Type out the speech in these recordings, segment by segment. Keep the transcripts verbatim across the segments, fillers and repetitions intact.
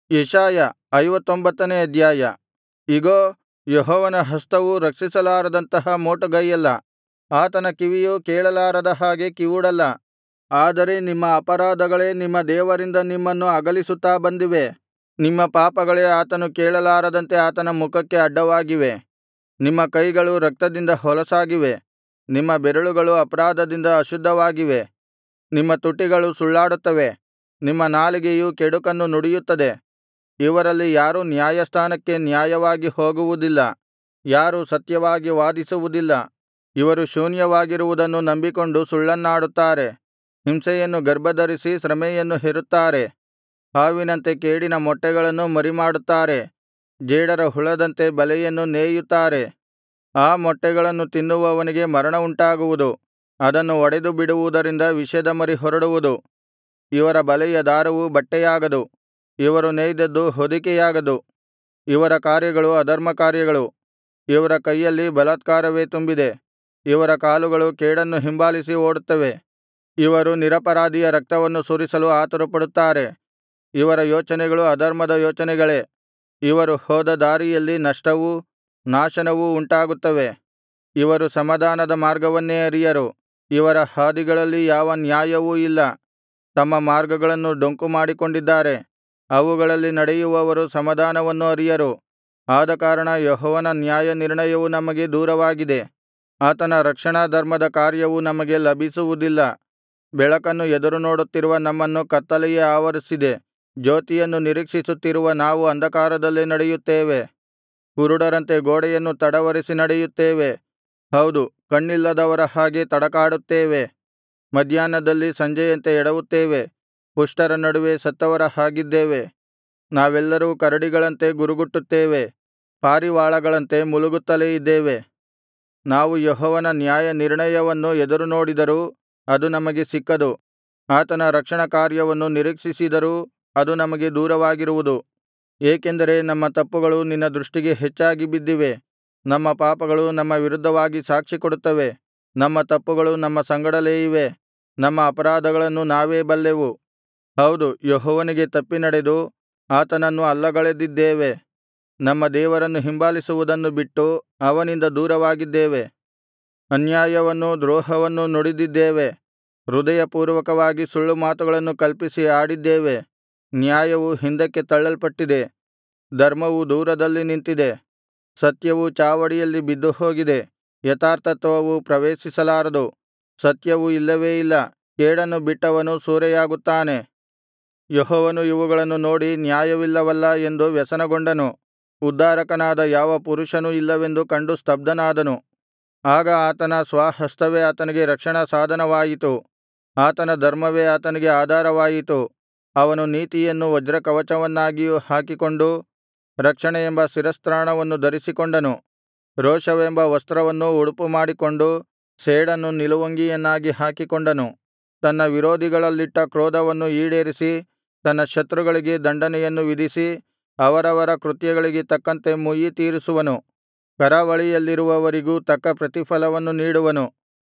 ಯೆಶಾಯ ಐವತ್ತೊಂಬತ್ತನೇ ಅಧ್ಯಾಯ. ಇಗೋ, ಯೆಹೋವನ ಹಸ್ತವು ರಕ್ಷಿಸಲಾರದಂತಹ ಮೋಟುಗೈಯಲ್ಲ, ಆತನ ಕಿವಿಯು ಕೇಳಲಾರದ ಹಾಗೆ ಕಿವುಡಲ್ಲ. ಆದರೆ ನಿಮ್ಮ ಅಪರಾಧಗಳೇ ನಿಮ್ಮ ದೇವರಿಂದ ನಿಮ್ಮನ್ನು ಅಗಲಿಸುತ್ತಾ ಬಂದಿವೆ. ನಿಮ್ಮ ಪಾಪಗಳೇ ಆತನು ಕೇಳಲಾರದಂತೆ ಆತನ ಮುಖಕ್ಕೆ ಅಡ್ಡವಾಗಿವೆ. ನಿಮ್ಮ ಕೈಗಳು ರಕ್ತದಿಂದ ಹೊಲಸಾಗಿವೆ, ನಿಮ್ಮ ಬೆರಳುಗಳು ಅಪರಾಧದಿಂದ ಅಶುದ್ಧವಾಗಿವೆ. ನಿಮ್ಮ ತುಟಿಗಳು ಸುಳ್ಳಾಡುತ್ತವೆ, ನಿಮ್ಮ ನಾಲಿಗೆಯು ಕೆಡುಕನ್ನು ನುಡಿಯುತ್ತದೆ. ಇವರಲ್ಲಿ ಯಾರೂ ನ್ಯಾಯಸ್ಥಾನಕ್ಕೆ ನ್ಯಾಯವಾಗಿ ಹೋಗುವುದಿಲ್ಲ, ಯಾರೂ ಸತ್ಯವಾಗಿ ವಾದಿಸುವುದಿಲ್ಲ. ಇವರು ಶೂನ್ಯವಾಗಿರುವುದನ್ನು ನಂಬಿಕೊಂಡು ಸುಳ್ಳನ್ನಾಡುತ್ತಾರೆ. ಹಿಂಸೆಯನ್ನು ಗರ್ಭಧರಿಸಿ ಶ್ರಮೆಯನ್ನು ಹೆರುತ್ತಾರೆ. ಹಾವಿನಂತೆ ಕೇಡಿನ ಮೊಟ್ಟೆಗಳನ್ನು ಮರಿಮಾಡುತ್ತಾರೆ, ಜೇಡರ ಹುಳದಂತೆ ಬಲೆಯನ್ನು ನೇಯುತ್ತಾರೆ. ಆ ಮೊಟ್ಟೆಗಳನ್ನು ತಿನ್ನುವವನಿಗೆ ಮರಣವುಂಟಾಗುವುದು, ಅದನ್ನು ಒಡೆದು ಬಿಡುವುದರಿಂದ ವಿಷದ ಮರಿ ಹೊರಡುವುದು. ಇವರ ಬಲೆಯ ದಾರವು ಬಟ್ಟೆಯಾಗದು, ಇವರು ನೇಯ್ದದ್ದು ಹೊದಿಕೆಯಾಗದು. ಇವರ ಕಾರ್ಯಗಳು ಅಧರ್ಮಕಾರ್ಯಗಳು, ಇವರ ಕೈಯಲ್ಲಿ ಬಲಾತ್ಕಾರವೇ ತುಂಬಿದೆ. ಇವರ ಕಾಲುಗಳು ಕೇಡನ್ನು ಹಿಂಬಾಲಿಸಿ ಓಡುತ್ತವೆ. ಇವರು ನಿರಪರಾಧಿಯ ರಕ್ತವನ್ನು ಸುರಿಸಲು ಆತುರಪಡುತ್ತಾರೆ. ಇವರ ಯೋಚನೆಗಳು ಅಧರ್ಮದ ಯೋಚನೆಗಳೇ. ಇವರು ಹೋದ ದಾರಿಯಲ್ಲಿ ನಷ್ಟವೂ ನಾಶನವೂ ಉಂಟಾಗುತ್ತವೆ. ಇವರು ಸಮಾಧಾನದ ಮಾರ್ಗವನ್ನೇ ಅರಿಯರು, ಇವರ ಹಾದಿಗಳಲ್ಲಿ ಯಾವ ನ್ಯಾಯವೂ ಇಲ್ಲ. ತಮ್ಮ ಮಾರ್ಗಗಳನ್ನು ಡೊಂಕು ಮಾಡಿಕೊಂಡಿದ್ದಾರೆ, ಅವುಗಳಲ್ಲಿ ನಡೆಯುವವರು ಸಮಾಧಾನವನ್ನು ಅರಿಯರು. ಆದಕಾರಣ ಯೆಹೋವನ ನ್ಯಾಯನಿರ್ಣಯವು ನಮಗೆ ದೂರವಾಗಿದೆ, ಆತನ ರಕ್ಷಣಾ ಧರ್ಮದ ಕಾರ್ಯವು ನಮಗೆ ಲಭಿಸುವುದಿಲ್ಲ. ಬೆಳಕನ್ನು ಎದುರುನೋಡುತ್ತಿರುವ ನಮ್ಮನ್ನು ಕತ್ತಲೆಯೇ ಆವರಿಸಿದೆ, ಜ್ಯೋತಿಯನ್ನು ನಿರೀಕ್ಷಿಸುತ್ತಿರುವ ನಾವು ಅಂಧಕಾರದಲ್ಲೇ ನಡೆಯುತ್ತೇವೆ. ಕುರುಡರಂತೆ ಗೋಡೆಯನ್ನು ತಡವರಿಸಿ ನಡೆಯುತ್ತೇವೆ, ಹೌದು, ಕಣ್ಣಿಲ್ಲದವರ ಹಾಗೆ ತಡಕಾಡುತ್ತೇವೆ. ಮಧ್ಯಾಹ್ನದಲ್ಲಿ ಸಂಜೆಯಂತೆ ಎಡವುತ್ತೇವೆ, ಪುಷ್ಟರ ನಡುವೆ ಸತ್ತವರ ಹಾಗಿದ್ದೇವೆ. ನಾವೆಲ್ಲರೂ ಕರಡಿಗಳಂತೆ ಗುರುಗುಟ್ಟುತ್ತೇವೆ, ಪಾರಿವಾಳಗಳಂತೆ ಮುಲುಗುತ್ತಲೇ ಇದ್ದೇವೆ. ನಾವು ಯೆಹೋವನ ನ್ಯಾಯನಿರ್ಣಯವನ್ನು ಎದುರುನೋಡಿದರೂ ಅದು ನಮಗೆ ಸಿಕ್ಕದು, ಆತನ ರಕ್ಷಣಾ ಕಾರ್ಯವನ್ನು ನಿರೀಕ್ಷಿಸಿದರೂ ಅದು ನಮಗೆ ದೂರವಾಗಿರುವುದು. ಏಕೆಂದರೆ ನಮ್ಮ ತಪ್ಪುಗಳು ನಿನ್ನ ದೃಷ್ಟಿಗೆ ಹೆಚ್ಚಾಗಿ ಬಿದ್ದಿವೆ, ನಮ್ಮ ಪಾಪಗಳು ನಮ್ಮ ವಿರುದ್ಧವಾಗಿ ಸಾಕ್ಷಿಕೊಡುತ್ತವೆ. ನಮ್ಮ ತಪ್ಪುಗಳು ನಮ್ಮ ಸಂಗಡಲೇ ಇವೆ, ನಮ್ಮ ಅಪರಾಧಗಳನ್ನು ನಾವೇ ಬಲ್ಲೆವು. ಹೌದು, ಯೆಹೋವನಿಗೆ ತಪ್ಪಿ ನಡೆದು ಆತನನ್ನು ಅಲ್ಲಗಳೆದಿದ್ದೇವೆ. ನಮ್ಮ ದೇವರನ್ನು ಹಿಂಬಾಲಿಸುವುದನ್ನು ಬಿಟ್ಟು ಅವನಿಂದ ದೂರವಾಗಿದ್ದೇವೆ. ಅನ್ಯಾಯವನ್ನೂ ದ್ರೋಹವನ್ನೂ ನುಡಿದಿದ್ದೇವೆ, ಹೃದಯಪೂರ್ವಕವಾಗಿ ಸುಳ್ಳು ಮಾತುಗಳನ್ನು ಕಲ್ಪಿಸಿ ಆಡಿದ್ದೇವೆ. ನ್ಯಾಯವು ಹಿಂದಕ್ಕೆ ತಳ್ಳಲ್ಪಟ್ಟಿದೆ, ಧರ್ಮವು ದೂರದಲ್ಲಿ ನಿಂತಿದೆ. ಸತ್ಯವು ಚಾವಡಿಯಲ್ಲಿ ಬಿದ್ದುಹೋಗಿದೆ, ಯಥಾರ್ಥತ್ವವು ಪ್ರವೇಶಿಸಲಾರದು. ಸತ್ಯವು ಇಲ್ಲವೇ ಇಲ್ಲ, ಕೇಡನ್ನು ಬಿಟ್ಟವನು ಸೂರೆಯಾಗುತ್ತಾನೆ. ಯೆಹೋವನು ಇವುಗಳನ್ನು ನೋಡಿ ನ್ಯಾಯವಿಲ್ಲವಲ್ಲಾ ಎಂದು ವ್ಯಸನಗೊಂಡನು. ಉದ್ಧಾರಕನಾದ ಯಾವ ಪುರುಷನೂ ಇಲ್ಲವೆಂದು ಕಂಡು ಸ್ತಬ್ಧನಾದನು. ಆಗ ಆತನ ಸ್ವಹಸ್ತವೇ ಆತನಿಗೆ ರಕ್ಷಣಾ ಸಾಧನವಾಯಿತು, ಆತನ ಧರ್ಮವೇ ಆತನಿಗೆ ಆಧಾರವಾಯಿತು. ಅವನು ನೀತಿಯನ್ನು ವಜ್ರಕವಚವನ್ನಾಗಿಯೂ ಹಾಕಿಕೊಂಡು ರಕ್ಷಣೆಯೆಂಬ ಶಿರಸ್ತ್ರಾಣವನ್ನು ಧರಿಸಿಕೊಂಡನು. ರೋಷವೆಂಬ ವಸ್ತ್ರವನ್ನು ಉಡುಪುಮಾಡಿಕೊಂಡು ಸೇಡನ್ನು ನಿಲುವಂಗಿಯನ್ನಾಗಿ ಹಾಕಿಕೊಂಡನು. ತನ್ನ ವಿರೋಧಿಗಳಲ್ಲಿಟ್ಟ ಕ್ರೋಧವನ್ನು ಈಡೇರಿಸಿ, ತನ್ನ ಶತ್ರುಗಳಿಗೆ ದಂಡನೆಯನ್ನು ವಿಧಿಸಿ, ಅವರವರ ಕೃತ್ಯಗಳಿಗೆ ತಕ್ಕಂತೆ ಮುಯ್ಯಿ ತೀರಿಸುವನು. ಕರಾವಳಿಯಲ್ಲಿರುವವರಿಗೂ ತಕ್ಕ ಪ್ರತಿಫಲವನ್ನು ನೀಡುವನು.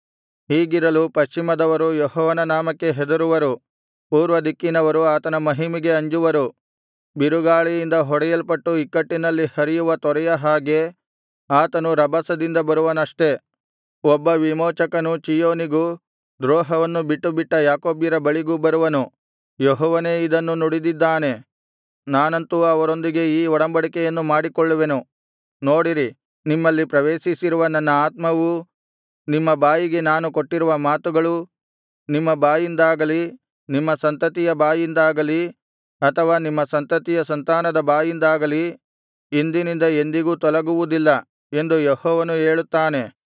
ಹೀಗಿರಲು ಪಶ್ಚಿಮದವರು ಯೆಹೋವನ ನಾಮಕ್ಕೆ ಹೆದರುವರು, ಪೂರ್ವದಿಕ್ಕಿನವರು ಆತನ ಮಹಿಮೆಗೆ ಅಂಜುವರು. ಬಿರುಗಾಳಿಯಿಂದ ಹೊಡೆಯಲ್ಪಟ್ಟು ಇಕ್ಕಟ್ಟಿನಲ್ಲಿ ಹರಿಯುವ ತೊರೆಯ ಹಾಗೆ ಆತನು ರಭಸದಿಂದ ಬರುವನಷ್ಟೆ. ಒಬ್ಬ ವಿಮೋಚಕನು ಚೀಯೋನಿಗೂ, ದ್ರೋಹವನ್ನು ಬಿಟ್ಟುಬಿಟ್ಟ ಯಾಕೋಬ್ಯರ ಬಳಿಗೂ ಬರುವನು. ಯೆಹೋವನೇ ಇದನ್ನು ನುಡಿದಿದ್ದಾನೆ. ನಾನಂತೂ ಅವರೊಂದಿಗೆ ಈ ಒಡಂಬಡಿಕೆಯನ್ನು ಮಾಡಿಕೊಳ್ಳುವೆನು. ನೋಡಿರಿ, ನಿಮ್ಮಲ್ಲಿ ಪ್ರವೇಶಿಸಿರುವ ನನ್ನ ಆತ್ಮವೂ, ನಿಮ್ಮ ಬಾಯಿಗೆ ನಾನು ಕೊಟ್ಟಿರುವ ಮಾತುಗಳೂ, ನಿಮ್ಮ ಬಾಯಿಂದಾಗಲಿ ನಿಮ್ಮ ಸಂತತಿಯ ಬಾಯಿಂದಾಗಲಿ ಅಥವಾ ನಿಮ್ಮ ಸಂತತಿಯ ಸಂತಾನದ ಬಾಯಿಂದಾಗಲಿ ಇಂದಿನಿಂದ ಎಂದಿಗೂ ತೊಲಗುವುದಿಲ್ಲ ಎಂದು ಯೆಹೋವನು ಹೇಳುತ್ತಾನೆ.